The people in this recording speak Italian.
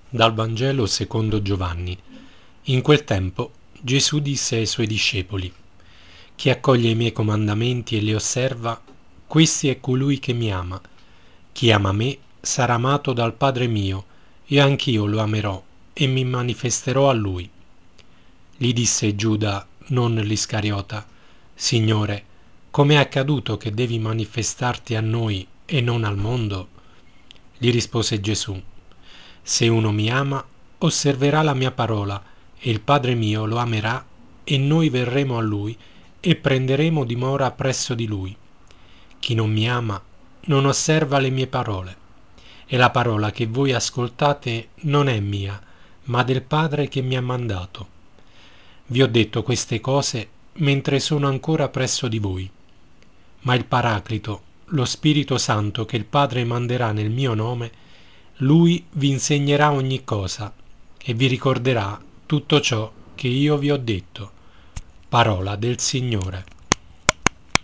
Dal Vangelo secondo Giovanni. In quel tempo Gesù disse ai suoi discepoli: Chi accoglie i miei comandamenti e li osserva, questi è colui che mi ama. Chi ama me sarà amato dal Padre mio, e anch'io lo amerò e mi manifesterò a lui. Gli disse Giuda, non l'Iscariota: Signore, com'è accaduto che devi manifestarti a noi e non al mondo? Gli rispose Gesù: Se uno mi ama, osserverà la mia parola, e il Padre mio lo amerà, e noi verremo a lui e prenderemo dimora presso di lui. Chi non mi ama non osserva le mie parole, e la parola che voi ascoltate non è mia, ma del Padre che mi ha mandato. Vi ho detto queste cose mentre sono ancora presso di voi. Ma il Paraclito, lo Spirito Santo che il Padre manderà nel mio nome, lui vi insegnerà ogni cosa e vi ricorderà tutto ciò che io vi ho detto. Parola del Signore.